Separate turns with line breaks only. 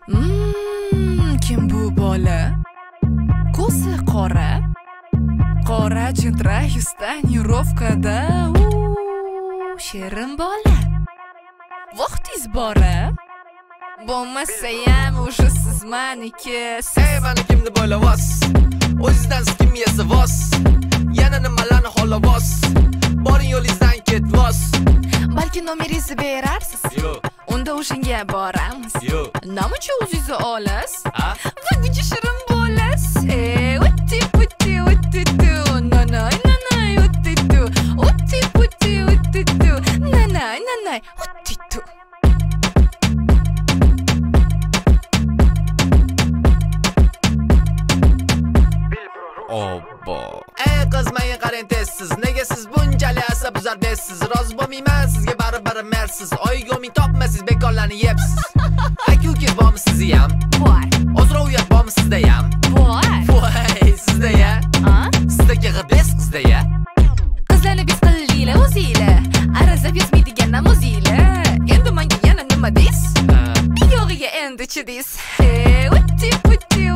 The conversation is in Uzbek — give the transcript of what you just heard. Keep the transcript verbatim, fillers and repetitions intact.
Mmm, kim bu bola? Ko'zi qora, qora jintra tonirovkada. Shirin bola. Vaqtingiz bora. Bo'lmasayam o'sha siz maniki.
Ey, mani kimni bo'lavos? O'zingizdan siz kim yesa vos? Yana nimalarni xolavos? Boring yo'lingizdan ketmos.
Balki nomeringizni berarsiz.
Yo'q.
Unda o'shanga boramiz.
Yo'q.
Nima o'zingizni olasiz?
Ha?
Vaqtincha shirin bo'lasiz. Ey, o'tti putti o'tti tu. Nanay nanay o'tti tu. O'tti putti o'tti tu. Nanay nanay o'tti tu.
Obbo. Ey qiz, menga qarang tezsiz. Nega siz bunchalik asabzor besiz? Rozi bo'lmayman sizga baribir mersiz. Oyiga ming topmasiz, bekorlarni yebsiz. Aka-ukangiz bormi sizni ham?
Bor.
Ozroq uyat bormi sizda ham?
Bor.
Voy, sizda ya?
Ha?
Sizdagi g'ibes qizda ya?
Qizlarni biz qildinglar o'zinglar. Arazlab yozmaydigandan o'zinglar. Endi menga yana nima deysiz? Yog'iga endi chi deysiz. Hey, o'tti putti